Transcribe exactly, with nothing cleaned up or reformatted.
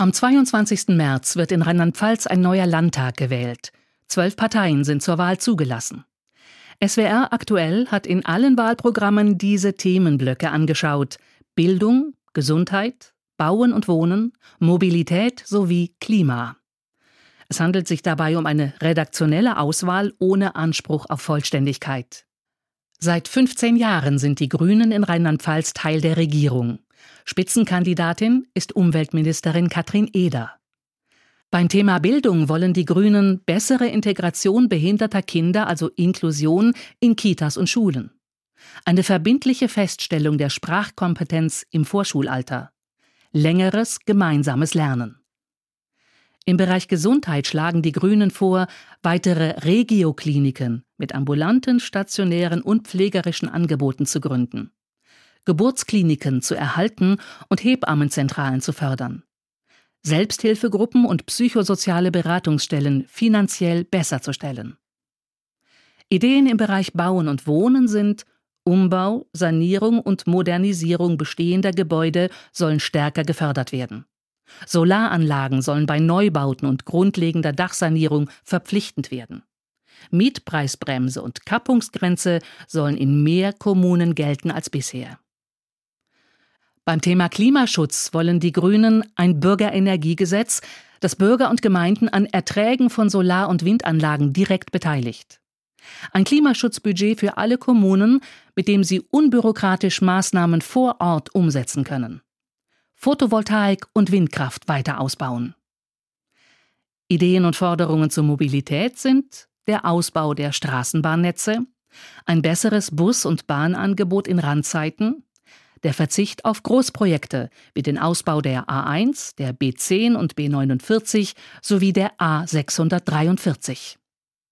Am zweiundzwanzigsten März wird in Rheinland-Pfalz ein neuer Landtag gewählt. Zwölf Parteien sind zur Wahl zugelassen. S W R aktuell hat in allen Wahlprogrammen diese Themenblöcke angeschaut: Bildung, Gesundheit, Bauen und Wohnen, Mobilität sowie Klima. Es handelt sich dabei um eine redaktionelle Auswahl ohne Anspruch auf Vollständigkeit. Seit fünfzehn Jahren sind die Grünen in Rheinland-Pfalz Teil der Regierung. Spitzenkandidatin ist Umweltministerin Katrin Eder. Beim Thema Bildung wollen die Grünen bessere Integration behinderter Kinder, also Inklusion, in Kitas und Schulen. Eine verbindliche Feststellung der Sprachkompetenz im Vorschulalter. Längeres gemeinsames Lernen. Im Bereich Gesundheit schlagen die Grünen vor, weitere Regio-Kliniken mit ambulanten, stationären und pflegerischen Angeboten zu gründen. Geburtskliniken zu erhalten und Hebammenzentralen zu fördern. Selbsthilfegruppen und psychosoziale Beratungsstellen finanziell besser zu stellen. Ideen im Bereich Bauen und Wohnen sind: Umbau, Sanierung und Modernisierung bestehender Gebäude sollen stärker gefördert werden. Solaranlagen sollen bei Neubauten und grundlegender Dachsanierung verpflichtend werden. Mietpreisbremse und Kappungsgrenze sollen in mehr Kommunen gelten als bisher. Beim Thema Klimaschutz wollen die Grünen ein Bürgerenergiegesetz, das Bürger und Gemeinden an Erträgen von Solar- und Windanlagen direkt beteiligt. Ein Klimaschutzbudget für alle Kommunen, mit dem sie unbürokratisch Maßnahmen vor Ort umsetzen können. Photovoltaik und Windkraft weiter ausbauen. Ideen und Forderungen zur Mobilität sind der Ausbau der Straßenbahnnetze, ein besseres Bus- und Bahnangebot in Randzeiten, der Verzicht auf Großprojekte wie den Ausbau der A eins, der B zehn und B neunundvierzig sowie der A sechshundertdreiundvierzig.